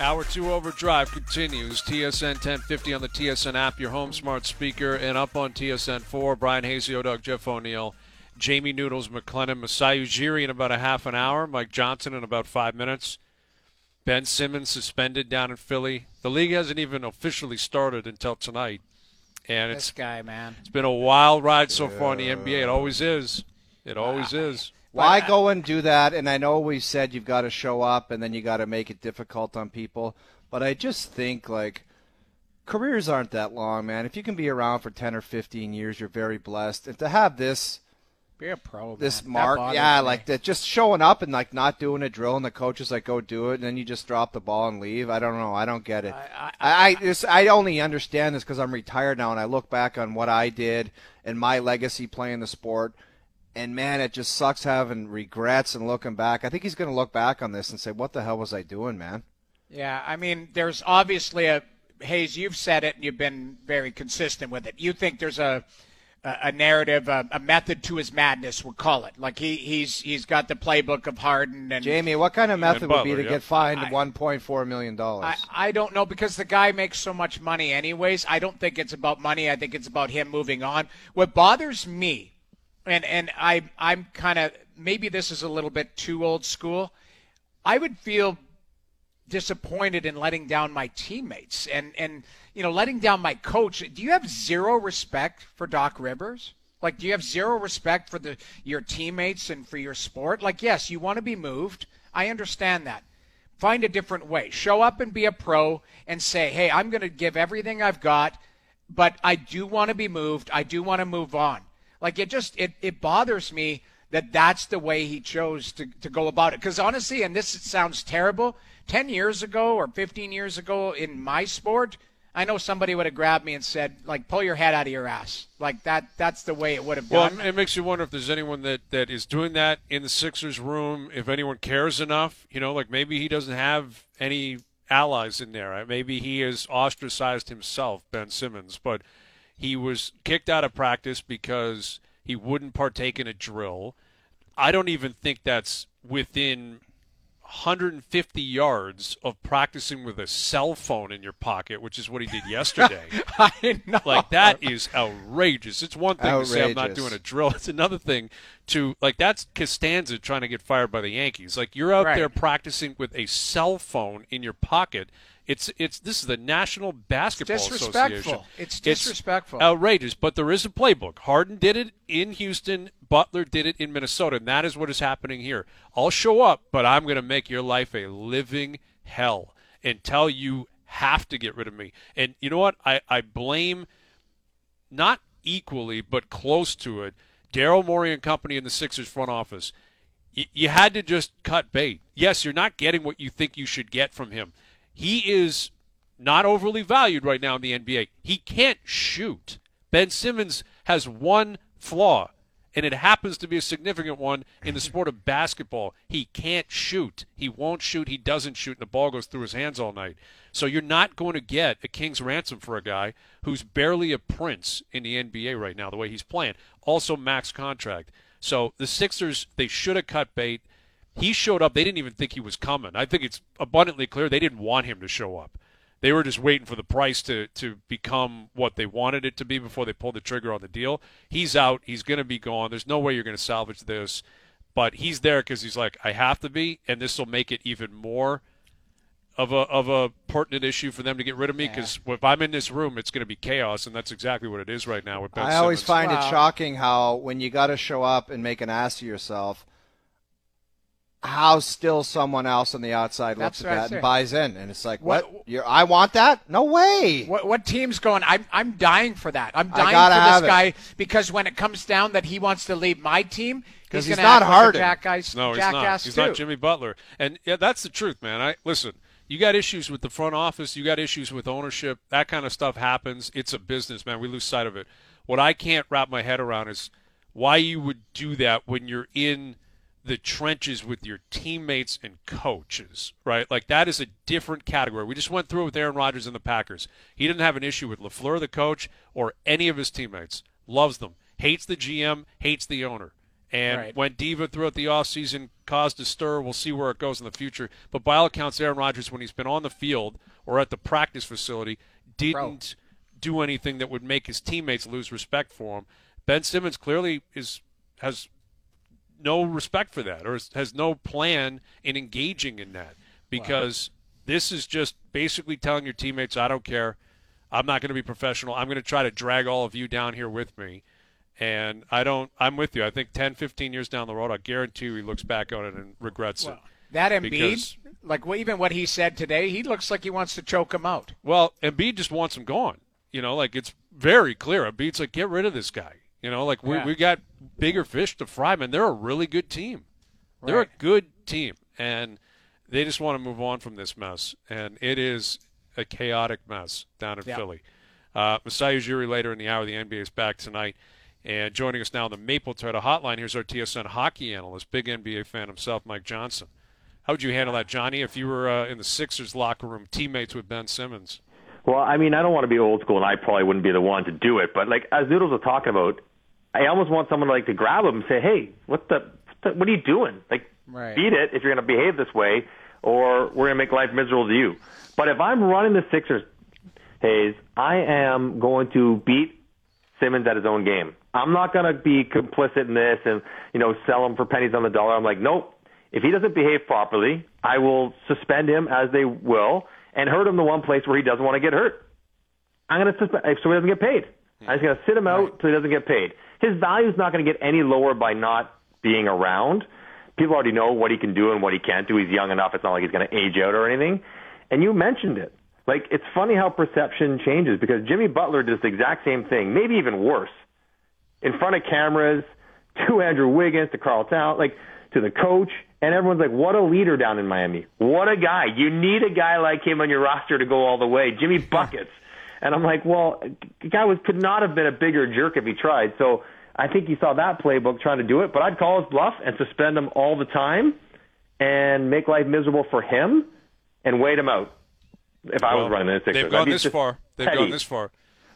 Hour 2 Overdrive continues. TSN 1050 on the TSN app, your home smart speaker, and up on TSN 4. Brian Hazy, Doug, Jeff O'Neill, Jamie Noodles, McLennan, Masai Ujiri in about a half an hour, Mike Johnson in about 5 minutes. Ben Simmons suspended down in Philly. The league hasn't even officially started until tonight. And This guy, man. It's been a wild ride so far in the NBA. It always is. It always is. Why go and do that? And I know we said you've got to show up and then you got to make it difficult on people. But I just think, careers aren't that long, man. If you can be around for 10 or 15 years, you're very blessed. And to have this Be a pro, this man. mark, That yeah, bothers me. like that, just showing up and not doing a drill, and the coach is like, go do it, and then you just drop the ball and leave. I don't know. I don't get it. I only understand this because I'm retired now, and I look back on what I did and my legacy playing the sport. And, man, it just sucks having regrets and looking back. I think he's going to look back on this and say, what the hell was I doing, man? Yeah, I mean, there's obviously Hayes, you've said it, and you've been very consistent with it. You think there's a narrative, a method to his madness, we'll call it. Like he's got the playbook of Harden. And Jamie, what kind of method would be Butler, to yeah. get fined $1.4 million? I don't know, because the guy makes so much money anyways. I don't think it's about money. I think it's about him moving on. What bothers me, and I'm kind of, maybe this is a little bit too old school, I would feel disappointed in letting down my teammates and letting down my coach. Do you have zero respect for Doc Rivers? Like, do you have zero respect for your teammates and for your sport? Like, yes, you want to be moved. I understand that. Find a different way. Show up and be a pro and say, hey, I'm going to give everything I've got, but I do want to be moved. I do want to move on. Like, it bothers me that that's the way he chose to go about it. Because honestly, and this sounds terrible, 10 years ago or 15 years ago in my sport, I know somebody would have grabbed me and said, like, pull your head out of your ass. Like, that's the way it would have done. Well, it makes you wonder if there's anyone that is doing that in the Sixers room, if anyone cares enough. Like maybe he doesn't have any allies in there. Maybe he has ostracized himself, Ben Simmons, but he was kicked out of practice because he wouldn't partake in a drill. I don't even think that's within 150 yards of practicing with a cell phone in your pocket, which is what he did yesterday. I know. Like, that is outrageous. It's one thing to say I'm not Outrageous. doing a drill. It's another thing to, that's Costanza trying to get fired by the Yankees. Like, you're out Right. there practicing with a cell phone in your pocket. This is the National Basketball Disrespectful. Association. It's disrespectful. Outrageous, but there is a playbook. Harden did it in Houston. Butler did it in Minnesota, and that is what is happening here. I'll show up, but I'm going to make your life a living hell until you have to get rid of me. And you know what? I blame, not equally, but close to it, Daryl Morey and company in the Sixers front office. You had to just cut bait. Yes, you're not getting what you think you should get from him. He is not overly valued right now in the NBA. He can't shoot. Ben Simmons has one flaw, and it happens to be a significant one in the sport of basketball. He can't shoot. He won't shoot. He doesn't shoot, and the ball goes through his hands all night. So you're not going to get a king's ransom for a guy who's barely a prince in the NBA right now, the way he's playing. Also max contract. So the Sixers, they should have cut bait. He showed up. They didn't even think he was coming. I think it's abundantly clear they didn't want him to show up. They were just waiting for the price to become what they wanted it to be before they pulled the trigger on the deal. He's out. He's going to be gone. There's no way you're going to salvage this. But he's there because he's like, I have to be, and this will make it even more of a pertinent issue for them to get rid of me, because if I'm in this room, it's going to be chaos, and that's exactly what it is right now with Ben I always Simmons. find it shocking how when you got to show up and make an ass of yourself, how still someone else on the outside looks That's at what I that say. and buys in. And it's like, I want that? No way. What team's going? I'm dying for that. I'm dying gotta for have this it. guy, because when it comes down that he wants to leave my team, Because he's he's gonna not act like a Harden. jackass. No, he's jackass not. He's too. not Jimmy Butler. And yeah, that's the truth, man. Listen, you got issues with the front office. You got issues with ownership. That kind of stuff happens. It's a business, man. We lose sight of it. What I can't wrap my head around is why you would do that when you're in the trenches with your teammates and coaches, right? Like, that is a different category. We just went through it with Aaron Rodgers and the Packers. He didn't have an issue with LaFleur, the coach, or any of his teammates. Loves them. Hates the GM, hates the owner. And Right. went diva throughout the offseason, caused a stir. We'll see where it goes in the future. But by all accounts, Aaron Rodgers, when he's been on the field or at the practice facility, didn't do anything that would make his teammates lose respect for him. Ben Simmons clearly has no respect for that, or has no plan in engaging in that, because this is just basically telling your teammates, I don't care. I'm not going to be professional. I'm going to try to drag all of you down here with me. And I'm with you. I think 10, 15 years down the road, I guarantee you he looks back on it and regrets it. That Embiid, even what he said today, he looks like he wants to choke him out. Well, Embiid just wants him gone. It's very clear. Embiid's like, get rid of this guy. We got bigger fish to fry, man. They're a really good team. They're a good team, and they just want to move on from this mess. And it is a chaotic mess down in Philly. Masai Ujiri later in the hour. The NBA is back tonight. And joining us now on the Maple Toyota Hotline, here's our TSN hockey analyst, big NBA fan himself, Mike Johnson. How would you handle that, Johnny, if you were in the Sixers locker room, teammates with Ben Simmons? Well, I mean, I don't want to be old school, and I probably wouldn't be the one to do it. But as Noodles was talking about, I almost want someone to grab him and say, "Hey, what are you doing? Beat it if you're going to behave this way, or we're going to make life miserable to you." But if I'm running the Sixers, Hayes, I am going to beat Simmons at his own game. I'm not going to be complicit in this and sell him for pennies on the dollar. I'm like, nope. If he doesn't behave properly, I will suspend him, as they will, and hurt him the one place where he doesn't want to get hurt. I'm going to suspend so he doesn't get paid. I'm just going to sit him out so he doesn't get paid. His value is not going to get any lower by not being around. People already know what he can do and what he can't do. He's young enough. It's not like he's going to age out or anything. And you mentioned it. It's funny how perception changes, because Jimmy Butler does the exact same thing, maybe even worse. In front of cameras, to Andrew Wiggins, to Karl Towns, to the coach, and everyone's like, what a leader down in Miami. What a guy. You need a guy like him on your roster to go all the way. Jimmy Buckets. And I'm like, well, the guy could not have been a bigger jerk if he tried. So I think he saw that playbook trying to do it. But I'd call his bluff and suspend him all the time and make life miserable for him and wait him out if I was running the Sixers. They've gone this far. Gone this far.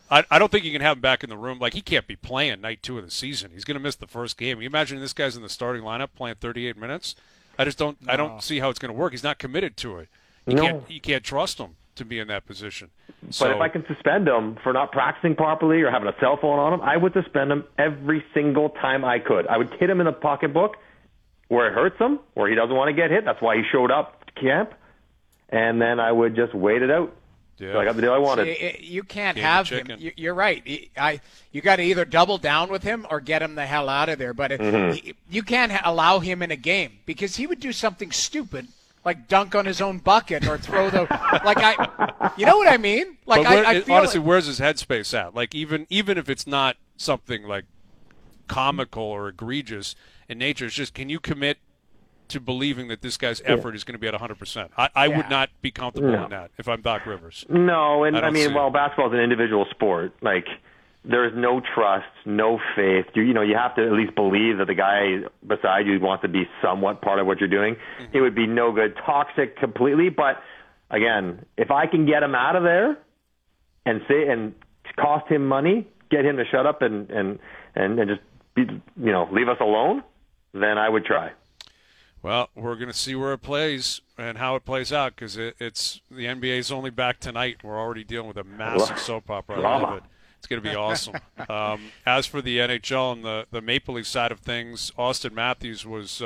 I don't think you can have him back in the room. He can't be playing night 2 of the season. He's going to miss the first game. You imagine this guy's in the starting lineup playing 38 minutes? I just don't. No. I don't see how it's going to work. He's not committed to it. You can't trust him to be in that position. But if I can suspend him for not practicing properly or having a cell phone on him, I would suspend him every single time I could. I would hit him in the pocketbook where it hurts him, where he doesn't want to get hit. That's why he showed up to camp. And then I would just wait it out. Yeah. So I got the deal I wanted. See, you can't have him. You're right. You got to either double down with him or get him the hell out of there. But you can't allow him in a game, because he would do something stupid, like dunk on his own bucket or throw the you know what I mean? I feel honestly, where's his headspace at? Even if it's not something comical or egregious in nature, it's just, can you commit to believing that this guy's effort is going to be at 100%. I would not be comfortable in that if I'm Doc Rivers. No, and basketball is an individual sport. There is no trust, no faith. You have to at least believe that the guy beside you wants to be somewhat part of what you're doing. Mm-hmm. It would be no good, toxic completely. But again, if I can get him out of there and cost him money, get him to shut up and just leave us alone, then I would try. Well, we're going to see where it plays and how it plays out, because it's the NBA's only back tonight. We're already dealing with a massive soap opera. I love it. It's going to be awesome. As for the NHL and the Maple Leaf side of things, Austin Matthews was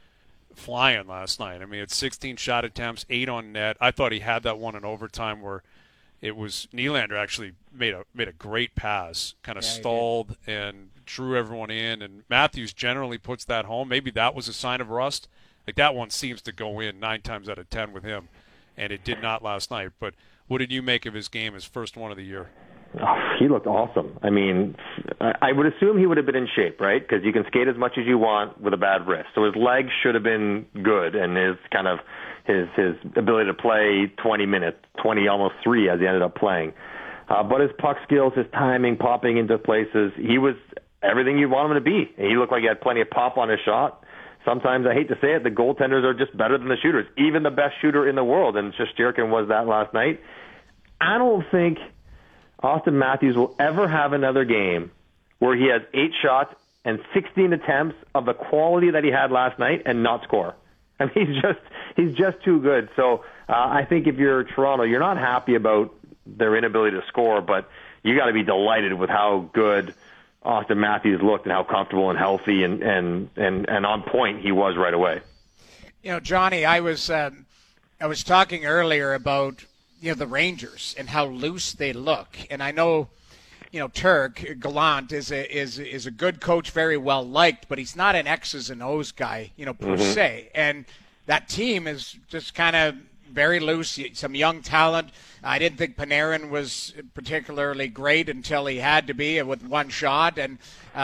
flying last night. I mean, it's 16 shot attempts, 8 on net. I thought he had that one in overtime where it was Nylander actually made a great pass, kind of stalled and drew everyone in. And Matthews generally puts that home. Maybe that was a sign of rust. That one seems to go in 9 times out of 10 with him, and it did not last night. But what did you make of his game, his first one of the year? Oh, he looked awesome. I mean, I would assume he would have been in shape, right? Because you can skate as much as you want with a bad wrist. So his legs should have been good, and his ability to play 20 minutes, 20, almost 3 as he ended up playing. But his puck skills, his timing, popping into places, he was everything you want him to be. And he looked like he had plenty of pop on his shot. Sometimes, I hate to say it, the goaltenders are just better than the shooters, even the best shooter in the world, and Shesterkin was that last night. I don't think Austin Matthews will ever have another game where he has 8 shots and 16 attempts of the quality that he had last night and not score. I mean, he's just too good. So I think if you're Toronto, you're not happy about their inability to score, but you got to be delighted with how good Auston Matthews looked and how comfortable and healthy and on point he was right away. You know, Johnny, I was talking earlier about the Rangers and how loose they look, and I know Turk Gallant is a good coach, very well liked, but he's not an X's and O's guy, per se. And that team is just kind of very loose. Some young talent. I didn't think Panarin was particularly great until he had to be with one shot. And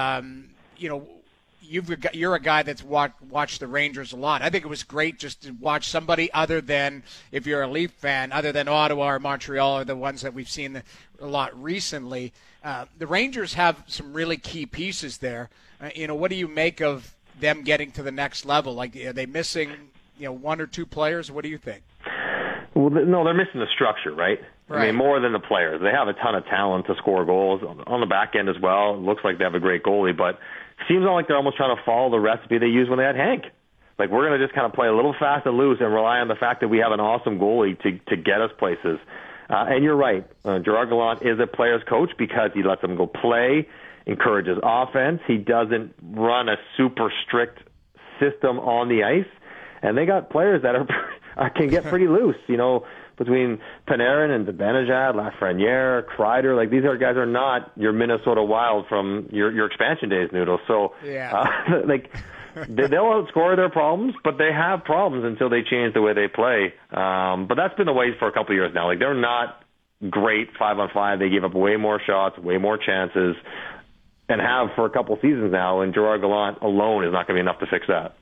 you're a guy that's watched the Rangers a lot. I think it was great just to watch somebody other than, if you're a Leaf fan, other than Ottawa or Montreal are the ones that we've seen a lot recently. The Rangers have some really key pieces there. What do you make of them getting to the next level? Like, are they missing, one or two players? What do you think? Well, no, they're missing the structure, right? I mean, more than the players. They have a ton of talent to score goals on the back end as well. It looks like they have a great goalie, but it seems like they're almost trying to follow the recipe they used when they had Hank. Like, we're going to just kind of play a little fast and loose and rely on the fact that we have an awesome goalie to get us places. And you're right. Gerard Gallant is a player's coach because he lets them go play, encourages offense. He doesn't run a super strict system on the ice. And they got players that can get pretty loose, between Panarin and Zibanejad, Lafreniere, Kreider. Like, these guys are not your Minnesota Wild from your expansion days, Noodle. So, they'll outscore their problems, but they have problems until they change the way they play. But that's been the way for a couple of years now. Like, they're not great 5-on-5. They give up way more shots, way more chances, and have for a couple seasons now. And Gerard Gallant alone is not going to be enough to fix that.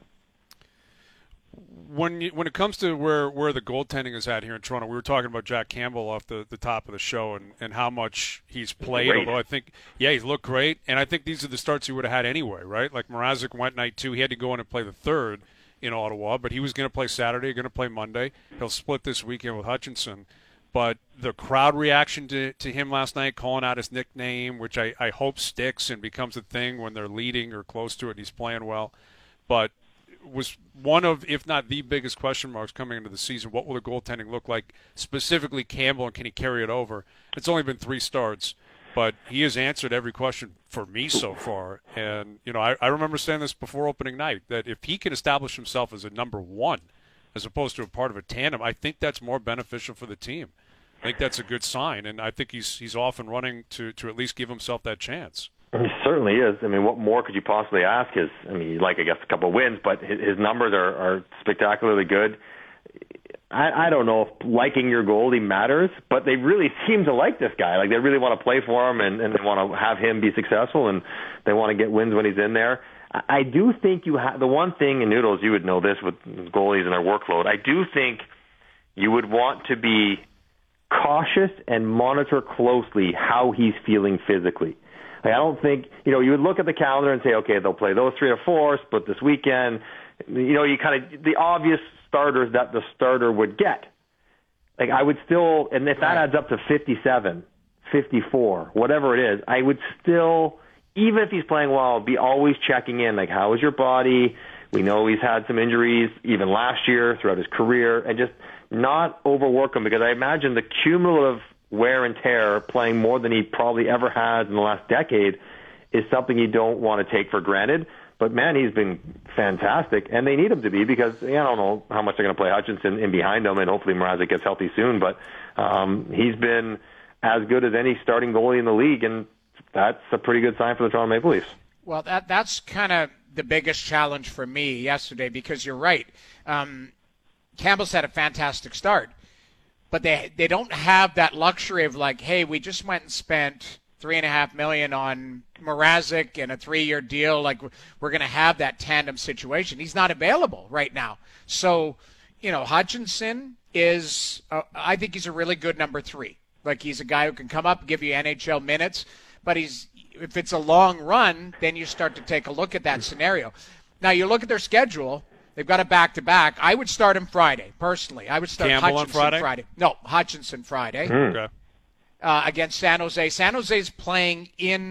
When it comes to where the goaltending is at here in Toronto, we were talking about Jack Campbell off the top of the show and how much he's played. Great. Although I think, he's looked great, and I think these are the starts he would have had anyway, right? Like Mrazek went night 2. He had to go in and play the third in Ottawa, but he was going to play Saturday, going to play Monday. He'll split this weekend with Hutchinson. But the crowd reaction to him last night, calling out his nickname, which I hope sticks and becomes a thing when they're leading or close to it and he's playing well. But was one of, if not the biggest question marks coming into the season. What will the goaltending look like, specifically Campbell, and can he carry it over? It's only been 3 starts, but he has answered every question for me so far. And, I remember saying this before opening night, that if he can establish himself as a number 1 as opposed to a part of a tandem, I think that's more beneficial for the team. I think that's a good sign, and I think he's off and running to at least give himself that chance. He certainly is. I mean, what more could you possibly ask? I guess a couple of wins, but his numbers are spectacularly good. I don't know if liking your goalie matters, but they really seem to like this guy. Like, they really want to play for him, and they want to have him be successful, and they want to get wins when he's in there. I do think you have the one thing in Noodles, you would know this with goalies and their workload. I do think you would want to be cautious and monitor closely how he's feeling physically. Like, I don't think, you would look at the calendar and say, okay, they'll play those 3 or 4, split this weekend. You kind of, the obvious starters that the starter would get. Like, I would still, and if that adds up to 57, 54, whatever it is, I would still, even if he's playing well, be always checking in, like, how is your body? We know he's had some injuries even last year throughout his career, and just not overwork him, because I imagine the cumulative wear and tear, playing more than he probably ever has in the last decade, is something you don't want to take for granted. But, man, he's been fantastic, and they need him to be, because I don't know how much they're going to play Hutchinson in behind him, and hopefully Mrazek gets healthy soon. But he's been as good as any starting goalie in the league, and that's a pretty good sign for the Toronto Maple Leafs. Well, that's kind of the biggest challenge for me yesterday, because you're right. Campbell's had a fantastic start. But they don't have that luxury of, like, hey, we just went and spent $3.5 million on Mrazek and a 3-year deal. Like, we're going to have that tandem situation. He's not available right now. So, Hutchinson is, I think he's a really good number 3. Like, he's a guy who can come up and give you NHL minutes. But if it's a long run, then you start to take a look at that scenario. Now, you look at their schedule. They've got a back-to-back. I would start him Friday, personally. I would start Campbell Hutchinson on Friday. No, Hutchinson Friday. Okay. Against San Jose. San Jose's playing in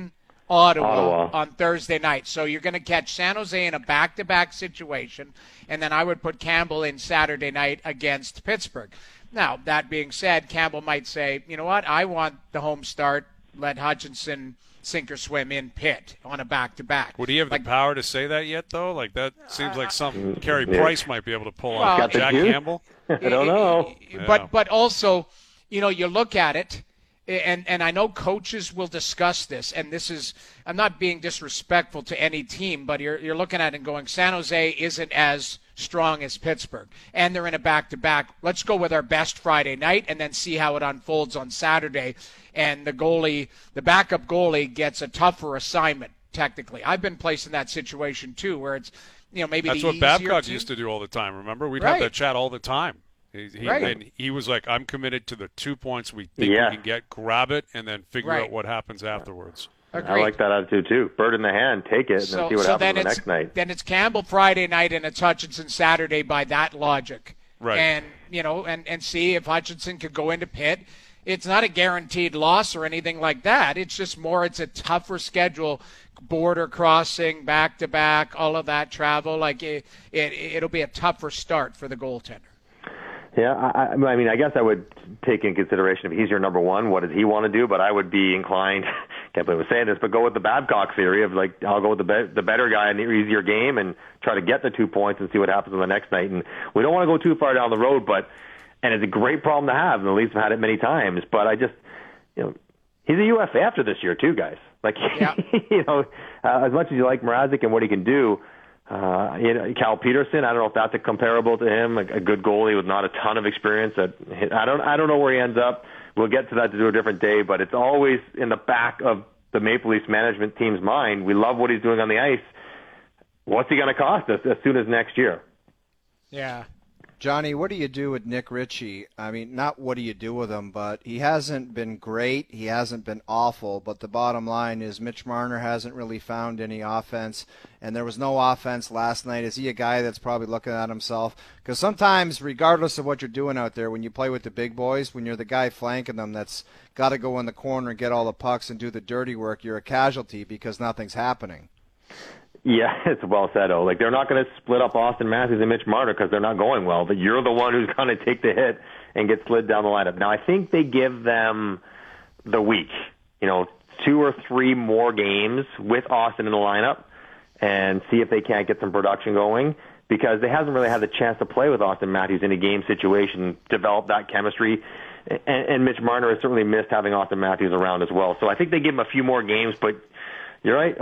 Ottawa on Thursday night. So you're going to catch San Jose in a back-to-back situation, and then I would put Campbell in Saturday night against Pittsburgh. Now, that being said, Campbell might say, you know what, I want the home start, let Hutchinson sink or swim in Pitt on a back-to-back. Would he have the power to say that yet, though? Like, that seems like something Carey Price might be able to pull off. Jack Campbell? I don't know. But also, you look at it, and I know coaches will discuss this, and this is, I'm not being disrespectful to any team, but you're looking at it and going, San Jose isn't as strong as Pittsburgh, and they're in a back-to-back. Let's go with our best Friday night and then see how it unfolds on Saturday. And the backup goalie gets a tougher assignment, technically. I've been placed in that situation, too, where it's, maybe that's what Babcock used to do all the time, remember? We'd have that chat all the time. And he was like, I'm committed to the 2 points we think we can get, grab it, and then figure out what happens afterwards. Agreed. I like that attitude, too. Bird in the hand, take it, and then see what happens the next night. Then it's Campbell Friday night and it's Hutchinson Saturday by that logic. Right. And, and see if Hutchinson could go into Pitt. It's not a guaranteed loss or anything like that. It's just it's a tougher schedule, border crossing, back-to-back, all of that travel. Like it'll be a tougher start for the goaltender. Yeah, I mean, I guess I would take in consideration if he's your number one, what does he want to do? But I would be inclined, can't believe I'm saying this, but go with the Babcock theory of like, I'll go with the better guy in the easier game and try to get the 2 points and see what happens on the next night. And we don't want to go too far down the road, and it's a great problem to have, and the Leafs have had it many times, but I just, he's a UFA after this year too, guys. Like, as much as you like Mrazek and what he can do, Cal Peterson, I don't know if that's comparable to him, a good goalie with not a ton of experience. I don't know where he ends up. We'll get to that to do a different day, but it's always in the back of the Maple Leafs management team's mind. We love what he's doing on the ice. What's he going to cost us as soon as next year? Yeah. Johnny, what do you do with Nick Ritchie? I mean, not what do you do with him, but he hasn't been great. He hasn't been awful. But the bottom line is Mitch Marner hasn't really found any offense, and there was no offense last night. Is he a guy that's probably looking at himself? Because sometimes, regardless of what you're doing out there, when you play with the big boys, when you're the guy flanking them that's got to go in the corner and get all the pucks and do the dirty work, you're a casualty because nothing's happening. Yeah, it's well said, Like, they're not going to split up Austin Matthews and Mitch Marner because they're not going well, but you're the one who's going to take the hit and get slid down the lineup. Now, I think they give them the week, 2 or 3 more games with Austin in the lineup and see if they can't get some production going, because they hasn't really had the chance to play with Austin Matthews in a game situation, develop that chemistry. And Mitch Marner has certainly missed having Austin Matthews around as well. So I think they give him a few more games, but you're right.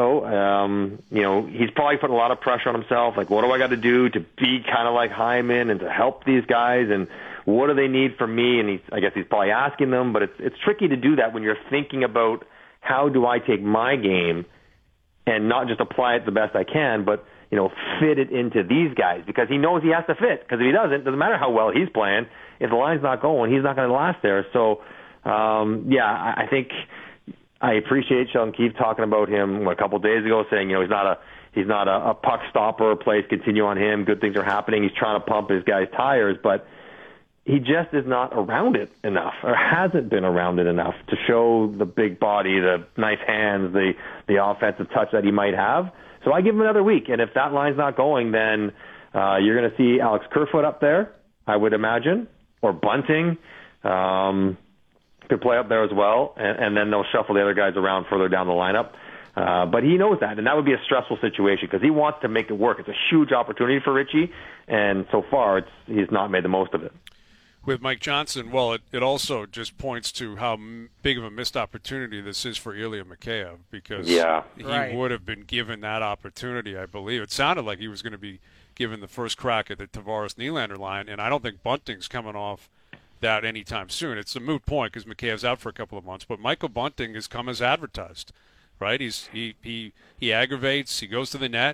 He's probably putting a lot of pressure on himself. Like, what do I got to do to be kind of like Hyman and to help these guys? And what do they need from me? And I guess he's probably asking them, but it's tricky to do that when you're thinking about how do I take my game and not just apply it the best I can, but, fit it into these guys, because he knows he has to fit. Because if he doesn't matter how well he's playing. If the line's not going, he's not going to last there. So, I think I appreciate Sheldon Keefe talking about him a couple of days ago, saying he's not a puck stopper. Plays continue on him. Good things are happening. He's trying to pump his guys' tires, but he just is not around it enough, or hasn't been around it enough to show the big body, the nice hands, the offensive touch that he might have. So I give him another week, and if that line's not going, then you're going to see Alex Kerfoot up there, I would imagine, or Bunting. Could play up there as well, and then they'll shuffle the other guys around further down the lineup. But he knows that, and that would be a stressful situation because he wants to make it work. It's a huge opportunity for Ritchie, and so far he's not made the most of it. With Mike Johnson, well, it also just points to how big of a missed opportunity this is for Ilya Mikheyev, because he would have been given that opportunity, I believe. It sounded like he was going to be given the first crack at the Tavares-Nylander line, and I don't think Bunting's coming off that anytime soon. It's a moot point because McKay's out for a couple of months, but Michael Bunting has come as advertised, right? He aggravates, he goes to the net.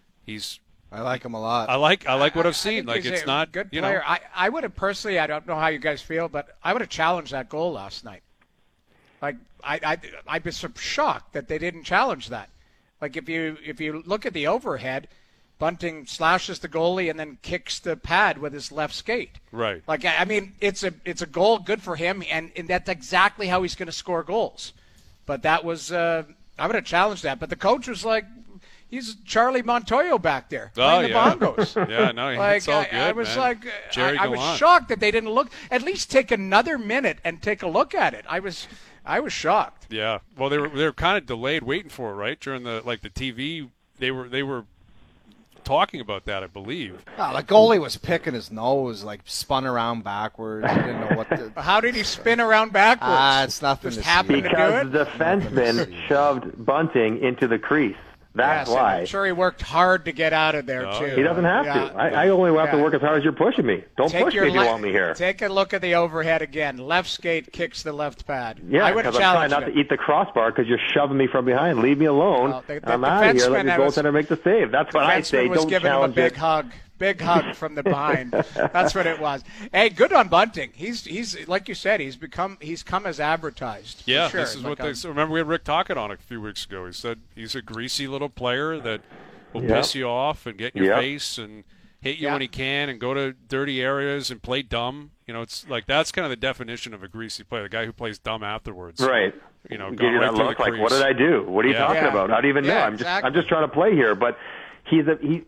I like him a lot. I like what I've seen. Like, it's not good player. I would have personally, I don't know how you guys feel, but I would have challenged that goal last night. Like, I'd be so shocked that they didn't challenge that. Like, if you look at the overhead, Bunting slashes the goalie and then kicks the pad with his left skate. Right. Like, I mean, it's a goal, good for him, and that's exactly how he's going to score goals. But that was have challenged that. But the coach was like, he's Charlie Montoyo back there playing the bongos. Yeah, no, it's all good, I was man. like, Jerry I was shocked that they didn't look. At least take another minute and take a look at it. I was shocked. Yeah, well, they were kind of delayed, waiting for it, right? During the TV, they were talking about that, I believe. Oh, the goalie was picking his nose, like spun around backwards. He didn't know what to. How did he spin around backwards? It's nothing. Just happened to do it? Because the defenseman shoved Bunting into the crease. That's why. I'm sure he worked hard to get out of there, too. He doesn't have to. I only have to work as hard as you're pushing me. Don't push me if you want me here. Take a look at the overhead again. Left skate kicks the left pad. Yeah, because I'm trying not to eat the crossbar because you're shoving me from behind. Leave me alone. Well, I'm out of here. Let your goaltender make the save. That's what I say. Was Don't giving him a challenge it. Big hug from the behind. That's what it was. Hey, good on Bunting. He's like you said. He's come as advertised. Yeah, sure. this is what they. Remember, we had Rick Tocchet on a few weeks ago. He said he's a greasy little player that will piss you off and get in your face and hit you when he can and go to dirty areas and play dumb. It's like that's kind of the definition of a greasy player, the guy who plays dumb afterwards. Right. Give you that look like, what did I do? What are you talking about? I don't even know. I'm just trying to play here. But he's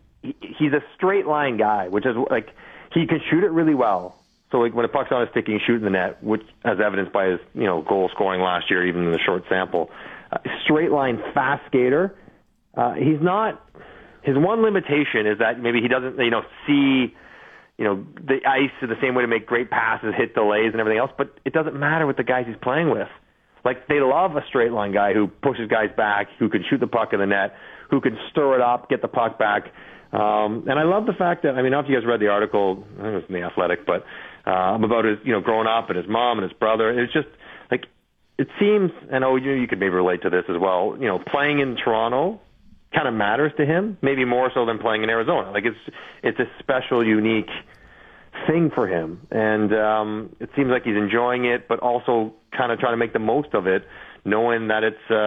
a straight line guy, which is like he can shoot it really well. So like when the puck's on his stick, he can shoot in the net, which as evidenced by his goal scoring last year, even in the short sample. Straight line fast skater. He's not. His one limitation is that maybe he doesn't see the ice in the same way to make great passes, hit delays, and everything else. But it doesn't matter with the guys he's playing with. Like they love a straight line guy who pushes guys back, who can shoot the puck in the net, who can stir it up, get the puck back. And I love the fact that, I don't know if you guys read the article, I think it was in The Athletic, but about his, growing up and his mom and his brother. It's just, like, it seems, and you could maybe relate to this as well, playing in Toronto kind of matters to him, maybe more so than playing in Arizona. Like, it's a special, unique thing for him. And it seems like he's enjoying it, but also kind of trying to make the most of it, knowing that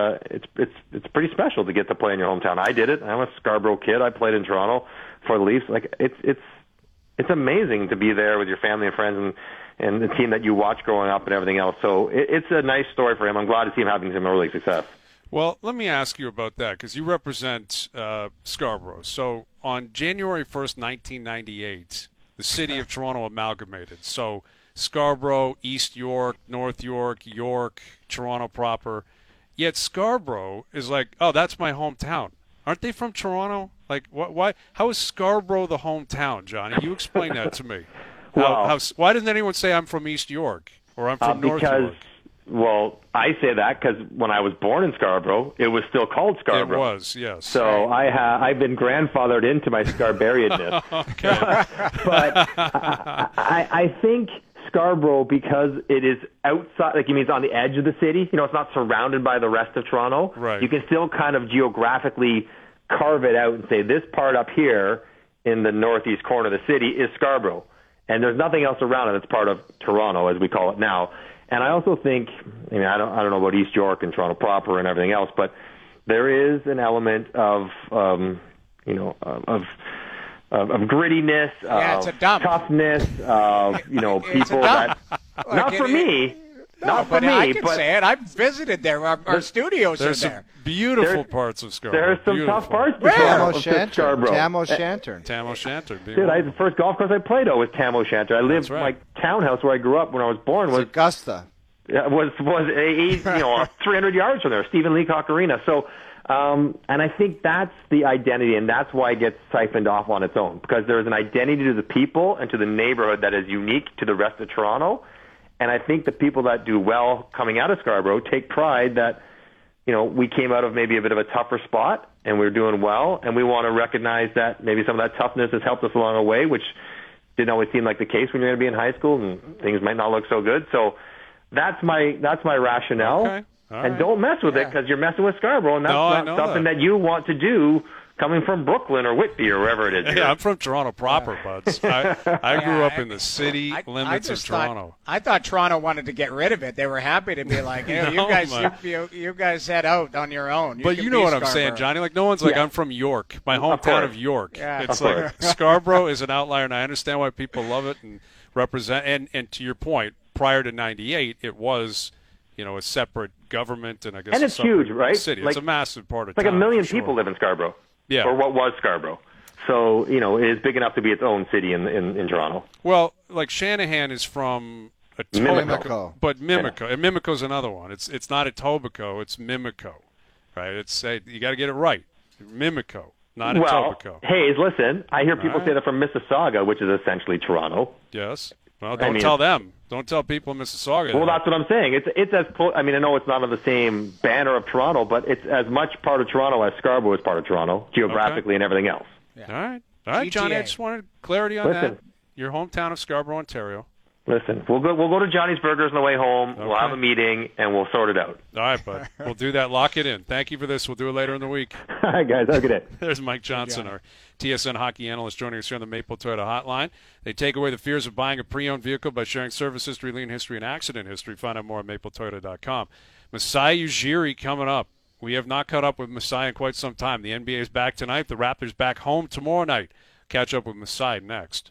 it's pretty special to get to play in your hometown. I did it. I'm a Scarborough kid. I played in Toronto for the Leafs. Like it's amazing to be there with your family and friends and the team that you watch growing up and everything else. So it's a nice story for him. I'm glad to see him having some early success. Well, let me ask you about that because you represent Scarborough. So on January 1st, 1998, the city of Toronto amalgamated. So Scarborough, East York, North York, York, Toronto proper. Yet Scarborough is like, oh, that's my hometown. Aren't they from Toronto? Like, why? How is Scarborough the hometown, Johnny? You explain that to me. Why didn't anyone say I'm from East York or I'm from North York? Well, I say that because when I was born in Scarborough, it was still called Scarborough. It was, yes. So I've been grandfathered into my Scarbarianness. But I think Scarborough, because it is outside, like you mean it's on the edge of the city, it's not surrounded by the rest of Toronto. Right. You can still kind of geographically carve it out and say this part up here in the northeast corner of the city is Scarborough. And there's nothing else around it that's part of Toronto, as we call it now. And I also think, I don't know about East York and Toronto proper and everything else, but there is an element of grittiness, of toughness, people that not for me. Not for me, I can say it. I've visited there. Our studios are there. There's some beautiful parts of Scarborough. There's some tough parts to Scarborough. Tam O'Shanter. Dude, the first golf course I played on was Tam O'Shanter. I lived my townhouse where I grew up when I was born was Augusta. Was 300 yards from there, Stephen Leacock Arena. So, and I think that's the identity, and that's why it gets siphoned off on its own, because there's an identity to the people and to the neighborhood that is unique to the rest of Toronto. And I think the people that do well coming out of Scarborough take pride that, we came out of maybe a bit of a tougher spot and we're doing well, and we want to recognize that maybe some of that toughness has helped us along the way, which didn't always seem like the case when you're going to be in high school and things might not look so good. So that's my rationale. Okay. All right. And don't mess with it because you're messing with Scarborough, and that's not something that you want to do coming from Brooklyn or Whitby or wherever it is. Yeah, I'm from Toronto proper, buds. I grew up in the city limits of Toronto. I thought Toronto wanted to get rid of it. They were happy to be like, you guys head out on your own. But you know what I'm saying, Johnny? Like, no one's like, I'm from York, my hometown of York. Yeah. It's like Scarborough is an outlier, and I understand why people love it and represent. And to your point, prior to '98, it was a separate government, and I guess and it's huge, right? City. It's a massive part of town. Like 1 million people live in Scarborough. Yeah. Or what was Scarborough. So, it is big enough to be its own city in Toronto. Well, like Shanahan is from Mimico. But Mimico. And Mimico's another one. It's not Etobicoke, it's Mimico. Right? You got to get it right. Mimico, not Etobicoke. Hayes, listen, I hear people say that from Mississauga, which is essentially Toronto. Yes. Well, don't tell them. Don't tell people in Mississauga. Well, that's what I'm saying. It's as I know it's not on the same banner of Toronto, but it's as much part of Toronto as Scarborough is part of Toronto, geographically and everything else. Yeah. All right, Johnny. I just wanted clarity on that. Your hometown of Scarborough, Ontario. Listen, we'll go to Johnny's Burgers on the way home. Okay. We'll have a meeting, and we'll sort it out. All right, bud. We'll do that. Lock it in. Thank you for this. We'll do it later in the week. All right, guys. Have a good day. There's Mike Johnson, our TSN hockey analyst, joining us here on the Maple Toyota Hotline. They take away the fears of buying a pre-owned vehicle by sharing service history, lien history, and accident history. Find out more at mapletoyota.com. Masai Ujiri coming up. We have not caught up with Masai in quite some time. The NBA is back tonight. The Raptors back home tomorrow night. Catch up with Masai next.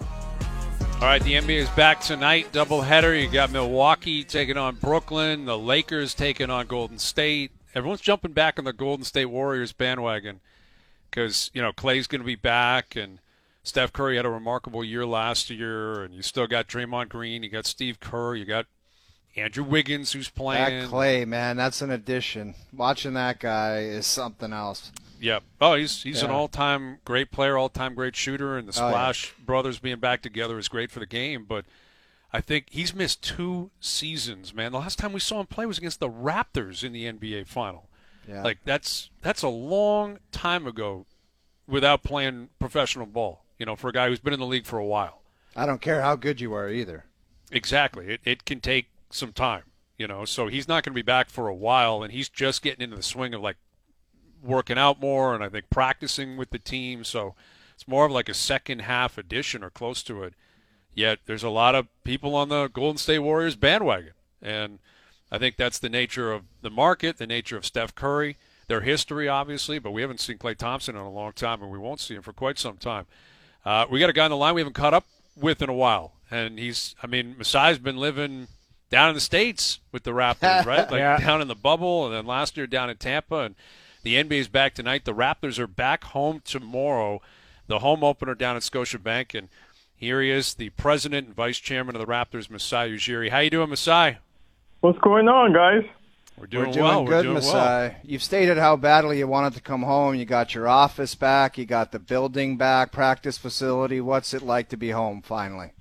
All right, the NBA is back tonight. Doubleheader. You got Milwaukee taking on Brooklyn. The Lakers taking on Golden State. Everyone's jumping back on the Golden State Warriors bandwagon because, Klay's going to be back, and Steph Curry had a remarkable year last year, and you still got Draymond Green. You got Steve Kerr. You got Andrew Wiggins, who's playing. That Klay, man, that's an addition. Watching that guy is something else. Yep. Oh, he's an all-time great player, all-time great shooter, and the Splash brothers being back together is great for the game. But I think he's missed 2 seasons, man. The last time we saw him play was against the Raptors in the NBA Final. Yeah. Like that's a long time ago without playing professional ball. For a guy who's been in the league for a while. I don't care how good you are either. Exactly. It can take some time. So he's not going to be back for a while, and he's just getting into the swing of working out more and I think practicing with the team. So it's more of like a second half addition or close to it. Yet there's a lot of people on the Golden State Warriors bandwagon. And I think that's the nature of the market, the nature of Steph Curry, their history, obviously, but we haven't seen Klay Thompson in a long time, and we won't see him for quite some time. We got a guy on the line we haven't caught up with in a while. And Masai's been living down in the States with the Raptors, right? Down in the bubble, and then last year down in Tampa, and the NBA's back tonight. The Raptors are back home tomorrow. The home opener down at Scotiabank. And here he is, the president and vice chairman of the Raptors, Masai Ujiri. How you doing, Masai? What's going on, guys? We're doing well. Good, Masai. Well. You've stated how badly you wanted to come home. You got your office back. You got the building back, practice facility. What's it like to be home finally?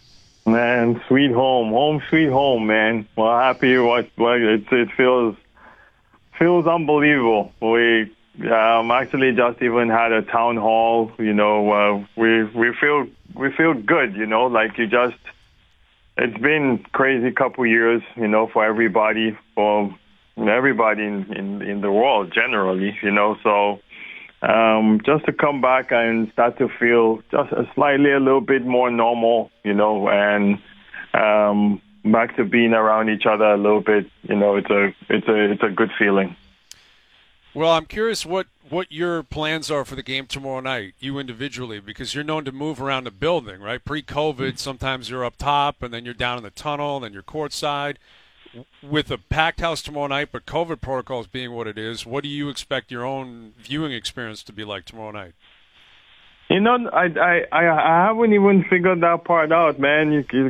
Man, sweet home. Home sweet home, man. Well, happy. It feels unbelievable. We actually just even had a town hall. We feel good. It's been crazy couple years. For everybody, in the world generally. So just to come back and start to feel just a little bit more normal. And back to being around each other a little bit, it's a good feeling. Well, I'm curious what your plans are for the game tomorrow night, you individually, because you're known to move around the building, right? Pre-COVID, sometimes you're up top, and then you're down in the tunnel, and then you're courtside. With a packed house tomorrow night, but COVID protocols being what it is, what do you expect your own viewing experience to be like tomorrow night? I haven't even figured that part out, man.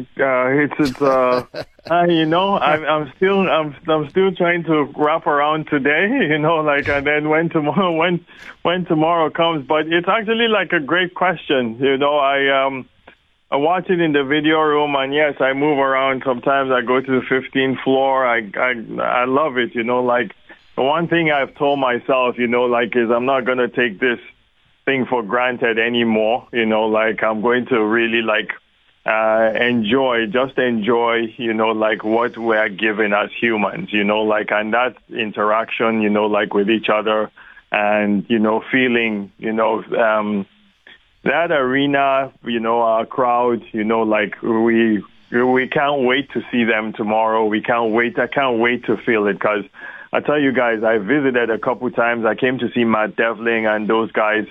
I'm still trying to wrap around today, and then when tomorrow comes. But it's actually like a great question. I watch it in the video room, and yes, I move around. Sometimes I go to the 15th floor. I love it. The one thing I've told myself, is I'm not going to take this thing for granted anymore. I'm going to really enjoy, what we're given as humans, and that interaction, with each other and, feeling, that arena, our crowd, we can't wait to see them tomorrow. I can't wait to feel it because I tell you guys, I visited a couple times. I came to see Matt Devlin and those guys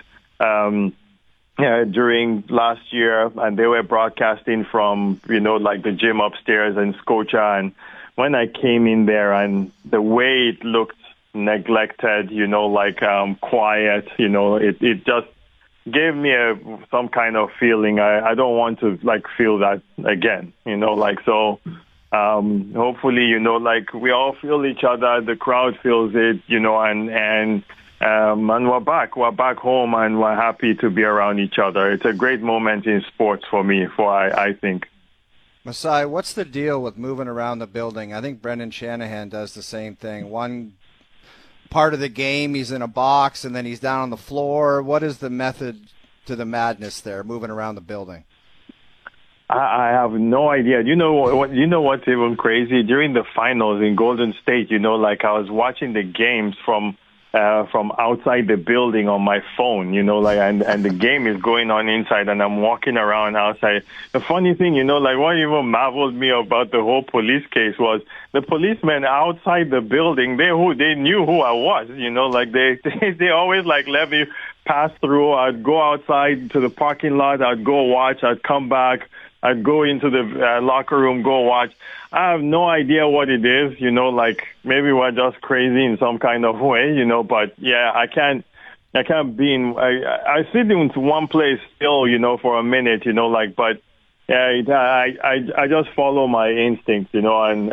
during last year, and they were broadcasting from, the gym upstairs in Scotia. And when I came in there and the way it looked neglected, quiet, it just gave me some kind of feeling. I don't want to feel that again, so hopefully, we all feel each other, the crowd feels it, and we're back home, and we're happy to be around each other. It's a great moment in sports for me, I think. Masai, what's the deal with moving around the building? I think Brendan Shanahan does the same thing. One part of the game, he's in a box, and then he's down on the floor. What is the method to the madness there, moving around the building? I have no idea. You know what's even crazy? During the finals in Golden State, I was watching the games from outside the building on my phone, and the game is going on inside, and I'm walking around outside. The funny thing, what even marveled me about the whole police case was the policemen outside the building, they knew who I was, they always let me pass through. I'd go outside to the parking lot, I'd go watch, I'd come back, I'd go into the locker room, go watch. I have no idea what it is, maybe we're just crazy in some kind of way, but yeah, I can't be in, I sit in one place still, for a minute, but yeah, I just follow my instincts, and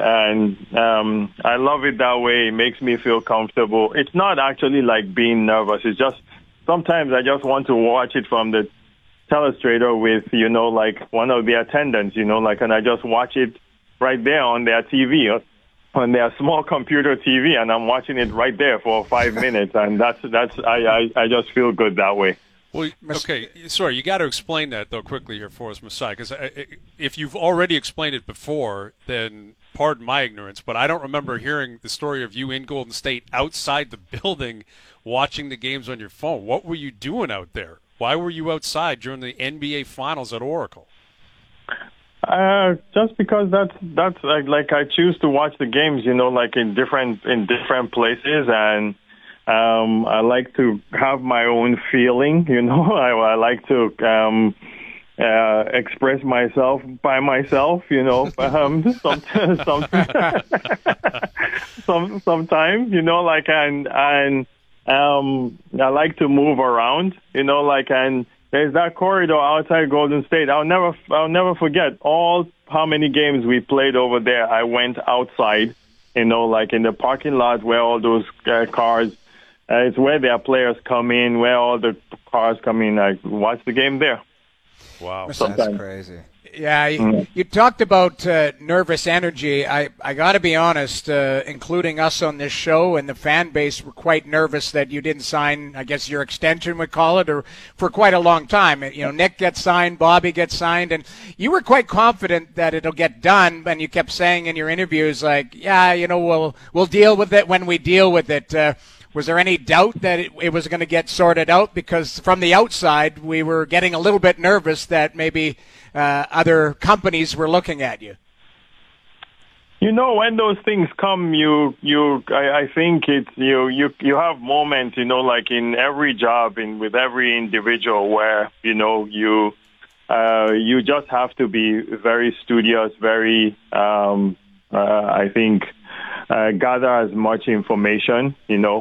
I love it that way. It makes me feel comfortable. It's not actually like being nervous. It's just, sometimes I just want to watch it from the telestrator with, one of the attendants, and I just watch it right there on their TV, on their small computer TV, and I'm watching it right there for 5 minutes, and I just feel good that way. Well, okay, sorry, you got to explain that, though, quickly here for us, Masai, because if you've already explained it before, then pardon my ignorance, but I don't remember hearing the story of you in Golden State outside the building watching the games on your phone. What were you doing out there? Why were you outside during the NBA Finals at Oracle? Just because that's like I choose to watch the games, in different places, and I like to have my own feeling, I like to express myself by myself, sometimes, and I like to move around, and there's that corridor outside Golden State. I'll never forget how many games we played over there. I went outside, in the parking lot where all those cars, it's where their players come in, where all the cars come in. I watch the game there. Wow. That's crazy. Yeah, you talked about nervous energy. I got to be honest, including us on this show and the fan base were quite nervous that you didn't sign, I guess your extension we call it, or for quite a long time. Nick gets signed, Bobby gets signed, and you were quite confident that it'll get done, and you kept saying in your interviews, we'll deal with it when we deal with it. Was there any doubt that it was going to get sorted out? Because from the outside, we were getting a little bit nervous that maybe other companies were looking at you. When those things come, I think it's you have moments, in every job, with every individual, where you just have to be very studious, very I think. Gather as much information,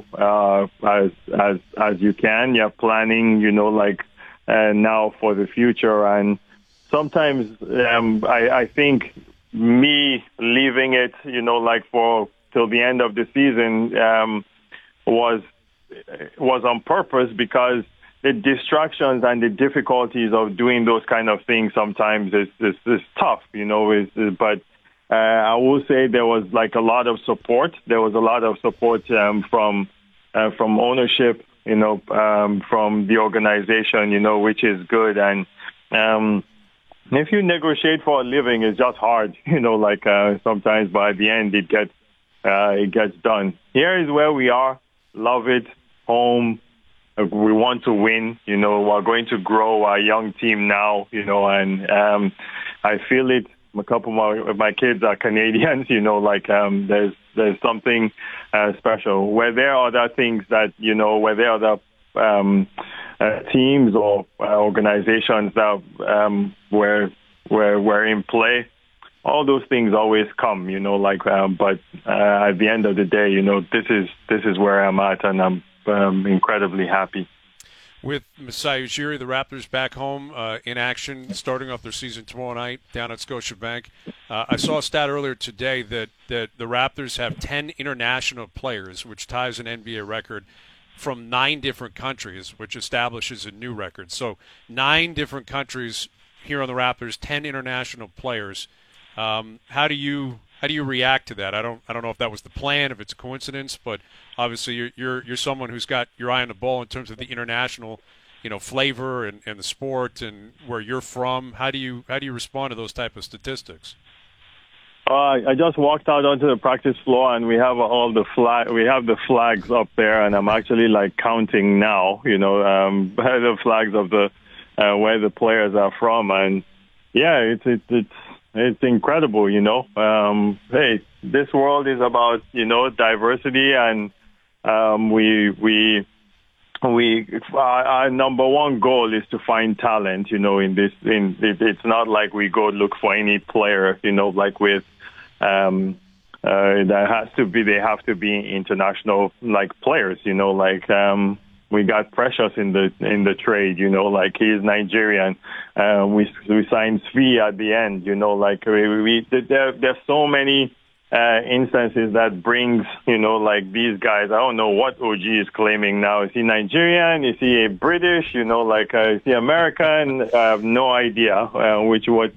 as you can. You're planning, now for the future. And sometimes I think me leaving it, for till the end of the season was on purpose, because the distractions and the difficulties of doing those kind of things sometimes is tough, but I will say there was a lot of support. There was a lot of support from ownership, from the organization, which is good. And if you negotiate for a living, it's just hard, sometimes. But at the end, it gets done. Here is where we are. Love it. Home. We want to win. We're going to grow our young team now. And I feel it. A couple of my kids are Canadians, there's something special. Where there are other things that, where there are other teams or organizations that were in play, all those things always come, but at the end of the day, this is where I'm at, and I'm incredibly happy. With Masai Ujiri, the Raptors back home in action, starting off their season tomorrow night down at Scotiabank. I saw a stat earlier today that the Raptors have 10 international players, which ties an NBA record from 9 different countries, which establishes a new record. So 9 different countries here on the Raptors, 10 international players. How do you react to that? I don't know if that was the plan, if it's a coincidence, but obviously you're someone who's got your eye on the ball in terms of the international, flavor and the sport and where you're from. How do you respond to those type of statistics? I just walked out onto the practice floor, and we have we have the flags up there, and I'm actually counting now. The flags of the where the players are from, and yeah, it's incredible, Hey, this world is about, diversity, and our number one goal is to find talent, it's not like we go look for any player, with they have to be international players, we got Precious in the trade, he's Nigerian. We signed Svi at the end, there's so many instances that brings, these guys. I don't know what OG is claiming now. Is he Nigerian? Is he British? Is he American? I have no idea what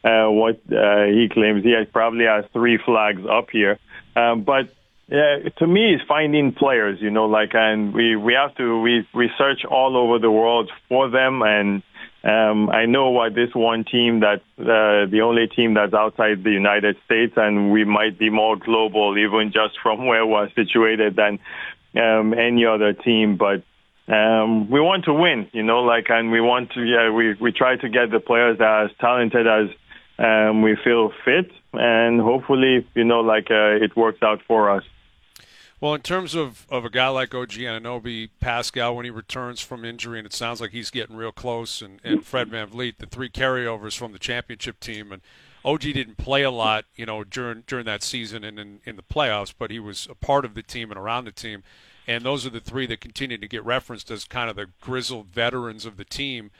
he claims. He probably has 3 flags up here, but. Yeah, to me, it's finding players, and we search all over the world for them. And I know what this one team that's the only team that's outside the United States, and we might be more global, even just from where we're situated than any other team. But we want to win, and we want to, we try to get the players that are as talented as we feel fit, and hopefully, it works out for us. Well, in terms of a guy like OG Anunoby, Pascal, when he returns from injury, and it sounds like he's getting real close, and Fred VanVleet, the 3 carryovers from the championship team, and OG didn't play a lot, during that season and in the playoffs, but he was a part of the team and around the team, and those are the 3 that continue to get referenced as kind of the grizzled veterans of the team.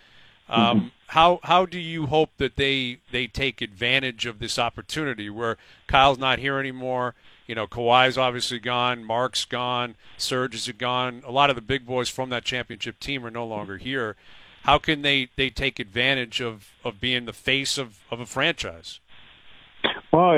How do you hope that they take advantage of this opportunity where Kyle's not here anymore? Kawhi's obviously gone, Mark's gone, Serge is gone. A lot of the big boys from that championship team are no longer here. How can they take advantage of being the face of a franchise? Well,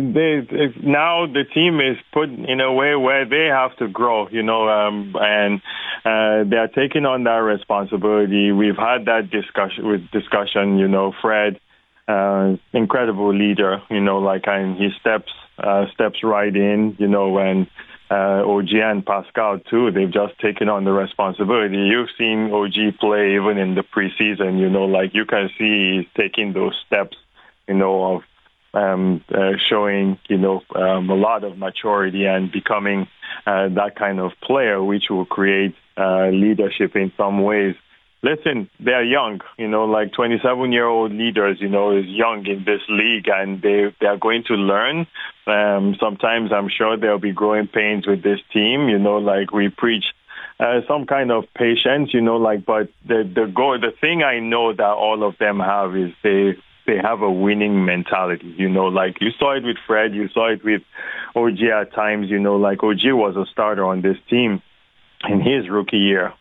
now the team is put in a way where they have to grow, and they're taking on that responsibility. We've had that discussion, Fred, incredible leader, and he steps right in, and OG and Pascal too. They've just taken on the responsibility. You've seen OG play even in the preseason, you can see he's taking those steps, of showing, a lot of maturity and becoming that kind of player, which will create leadership in some ways. Listen, they're young, 27-year-old leaders, is young in this league, and they are going to learn. Sometimes I'm sure there'll be growing pains with this team, we preach some kind of patience, but the thing I know that all of them have is they have a winning mentality, you saw it with Fred, you saw it with OG at times, OG was a starter on this team in his rookie year,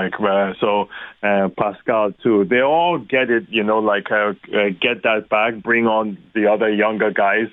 Pascal too. They all get it, get that back, bring on the other younger guys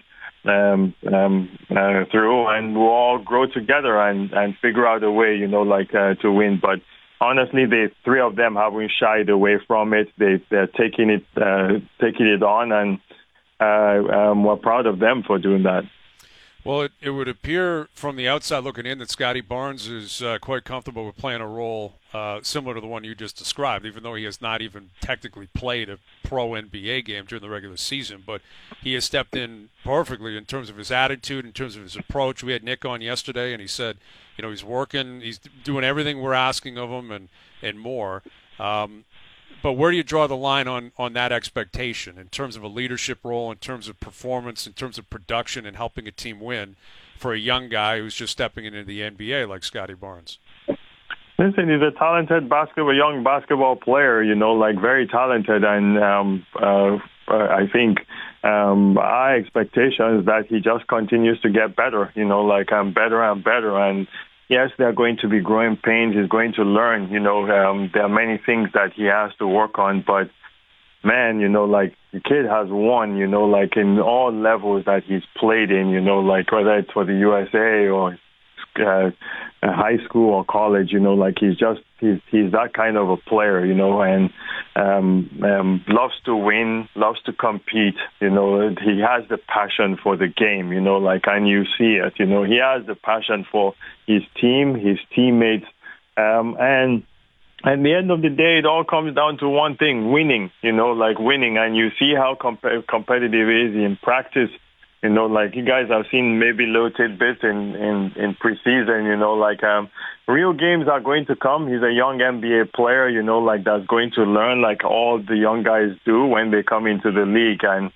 through, and we'll all grow together and figure out a way, to win. But honestly, the 3 of them haven't shied away from it. They're taking it on, and we're proud of them for doing that. Well, it would appear from the outside looking in that Scotty Barnes is quite comfortable with playing a role similar to the one you just described, even though he has not even technically played a pro NBA game during the regular season. But he has stepped in perfectly in terms of his attitude, in terms of his approach. We had Nick on yesterday, and he said, he's working, he's doing everything we're asking of him and more. But where do you draw the line on that expectation in terms of a leadership role, in terms of performance, in terms of production and helping a team win for a young guy who's just stepping into the NBA like Scotty Barnes? Listen, he's a talented young basketball player, like very talented. And I think our expectation is that he just continues to get better, better and better. And yes, there are going to be growing pains. He's going to learn, there are many things that he has to work on. But, man, the kid has won, in all levels that he's played in, whether it's for the USA or high school or college, he's that kind of a player, and loves to win, loves to compete, he has the passion for the game, and you see it, he has the passion for his team, his teammates, and at the end of the day, it all comes down to one thing, winning, winning, and you see how competitive it is in practice. You guys have seen maybe little tidbits in preseason, real games are going to come. He's a young NBA player, that's going to learn like all the young guys do when they come into the league. And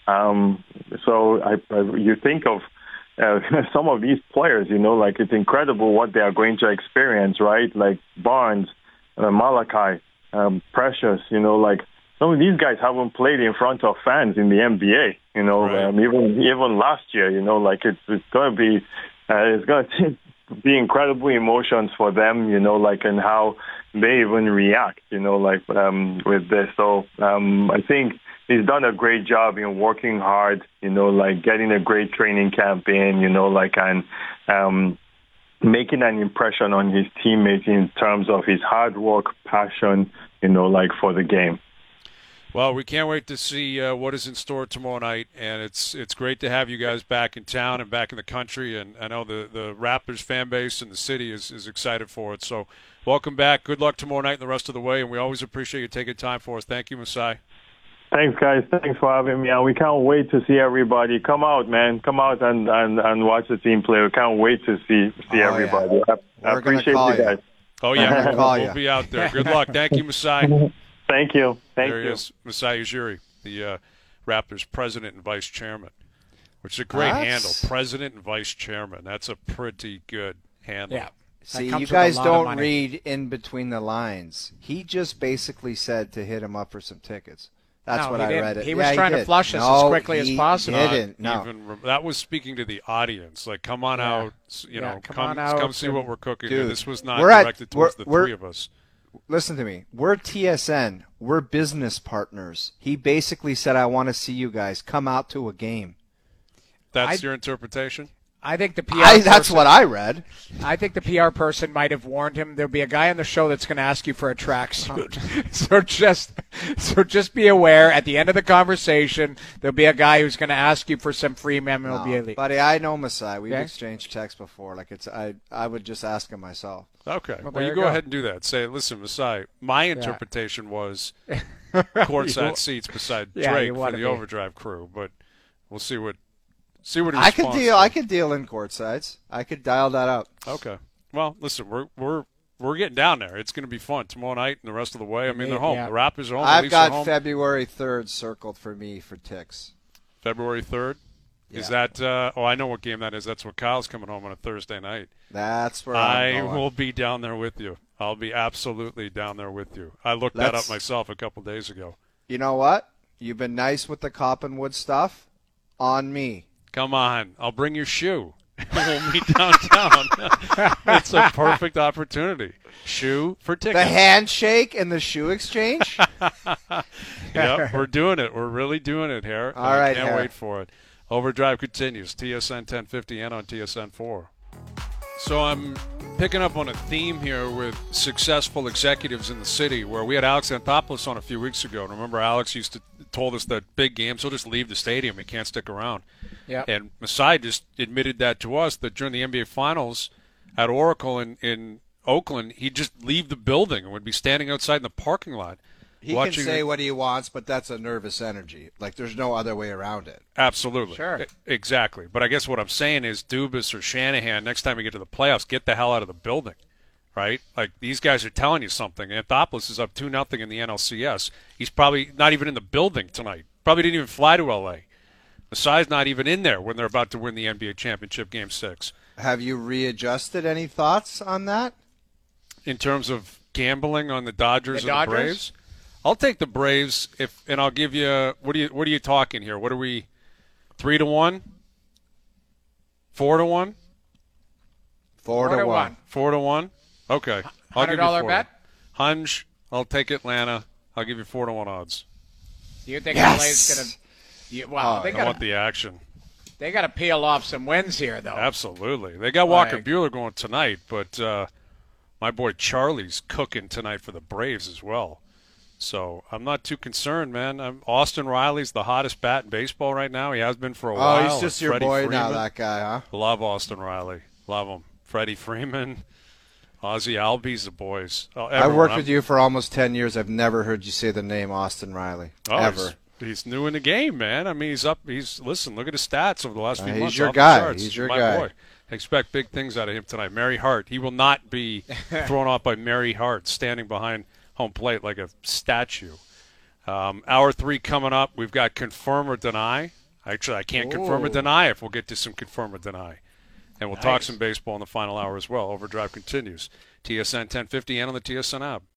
you think of some of these players, it's incredible what they are going to experience, right? Like Barnes, Malachi, Precious, some of these guys haven't played in front of fans in the NBA, right. Even last year, it's going to be, it's going to be incredible emotions for them, and how they even react, with this. So, I think he's done a great job in working hard, getting a great training camp in, and, making an impression on his teammates in terms of his hard work, passion, for the game. Well, we can't wait to see what is in store tomorrow night, and it's great to have you guys back in town and back in the country, and I know the Raptors fan base and the city is excited for it. So welcome back. Good luck tomorrow night and the rest of the way, and we always appreciate you taking time for us. Thank you, Masai. Thanks, guys. Thanks for having me, and we can't wait to see everybody. Come out, man. Come out and watch the team play. We can't wait to see everybody. Yeah. I appreciate you guys. Oh, yeah. We'll be out there. Good luck. Thank you, Masai. Thank you. There he is, Masai Ujiri, the Raptors president and vice chairman, which is a great handle. President and vice chairman. That's a pretty good handle. Yeah. See, you guys don't read in between the lines. He just basically said to hit him up for some tickets. That's what I read. He was trying to flush us as quickly as possible. He didn't. No. That was speaking to the audience. Like, come on out. Come see what we're cooking. Dude, this was not directed towards the three of us. Listen to me. We're TSN. We're business partners. He basically said, I want to see you guys. Come out to a game. That's your interpretation? I think the PR that's what I read. I think the PR person might have warned him. There'll be a guy on the show that's going to ask you for a tracksuit. so just be aware. At the end of the conversation, there'll be a guy who's going to ask you for some free memorabilia. Buddy, I know Masai. We've exchanged texts before. I would just ask him myself. Okay. Well, you go ahead and do that. Say, listen, Masai, my interpretation was courtside seats beside Drake for the Overdrive crew, but we'll see what he responds to. I could deal in courtsides. I could dial that up. Okay. Well, listen, we're getting down there. It's going to be fun tomorrow night and the rest of the way. I mean, they're home. Yeah. The Raptors are home. I've got February 3rd circled for me for ticks. February 3rd? Yeah. Is that I know what game that is. That's what Kyle's coming home on a Thursday night. That's where I'm going. I will be down there with you. I'll be absolutely down there with you. I looked that up myself a couple days ago. You know what? You've been nice with the Coppenwood stuff. On me. Come on. I'll bring your shoe. We'll meet downtown. It's a perfect opportunity. Shoe for tickets. The handshake and the shoe exchange? Yep, we're doing it. We're really doing it here. All right, can't wait for it. Overdrive continues. TSN 1050 and on TSN 4. So I'm picking up on a theme here with successful executives in the city, where we had Alex Anthopoulos on a few weeks ago. And remember, Alex told us that big games, he'll just leave the stadium. He can't stick around. Yeah. And Masai just admitted that to us, that during the NBA Finals at Oracle in Oakland, he'd just leave the building and would be standing outside in the parking lot. He can say what he wants, but that's a nervous energy. Like, there's no other way around it. Absolutely. Sure. Exactly. But I guess what I'm saying is Dubas or Shanahan, next time we get to the playoffs, get the hell out of the building, right? Like, these guys are telling you something. Anthopoulos is up 2-0 in the NLCS. He's probably not even in the building tonight. Probably didn't even fly to L.A. Masai's not even in there when they're about to win the NBA championship Game 6. Have you readjusted? Any thoughts on that? In terms of gambling on the Dodgers and the Braves? I'll take the Braves, and I'll give you – what are you talking here? What are we – 3-1? 4-1? 4-1. 4-1? Okay. I'll give you $100 bet? Hunch, I'll take Atlanta. I'll give you 4-1 odds. Do you think yes! LA's going to – wow. I want the action. They got to peel off some wins here, though. Absolutely. They got Walker Buehler going tonight, but my boy Charlie's cooking tonight for the Braves as well. So I'm not too concerned, man. Austin Riley's the hottest bat in baseball right now. He has been for a while. Oh, he's just your boy now, that guy, huh? Love Austin Riley. Love him. Freddie Freeman, Ozzie Albies, the boys. Oh, I've worked with you for almost 10 years. I've never heard you say the name Austin Riley, ever. He's new in the game, man. I mean, listen, look at his stats over the last few months. He's your guy. He's your guy. Boy. I expect big things out of him tonight. Mary Hart. He will not be thrown off by Mary Hart standing behind home plate like a statue. Hour 3 coming up. We've got confirm or deny. Actually, I can't confirm or deny if we'll get to some confirm or deny. And we'll talk some baseball in the final hour as well. Overdrive continues. TSN 1050 and on the TSN app.